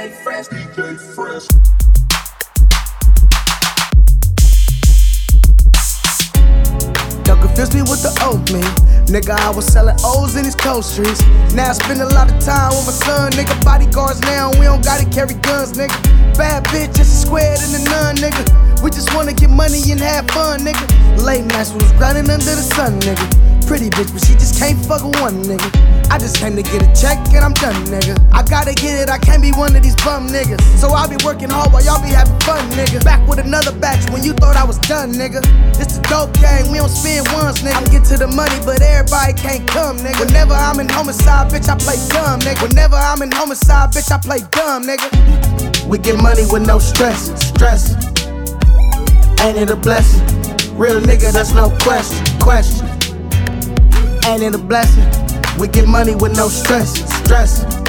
DJ Fresh. Don't confuse me with the old me. Nigga, I was selling O's in these cold streets. Now I spend a lot of time with my son, nigga. Bodyguards now, we don't gotta carry guns, nigga. Bad bitch, just a squared and a nun, nigga. We just wanna get money and have fun, nigga. Late nights we was grinding under the sun, nigga. Pretty bitch, but she just can't fuck with one, nigga. I just came to get a check and I'm done, nigga. I gotta get it, I can't be one of these bum niggas. So I'll be working hard while y'all be having fun, nigga. Back with another batch when you thought I was done, nigga. It's a dope game, we don't spend ones, nigga. I get to the money, but everybody can't come, nigga. Whenever I'm in homicide, bitch, I play dumb, nigga. Whenever I'm in homicide, bitch, I play dumb, nigga. We get money with no stress. Ain't it a blessing? Real nigga, that's no question. Ain't it a blessing? We get money with no stress.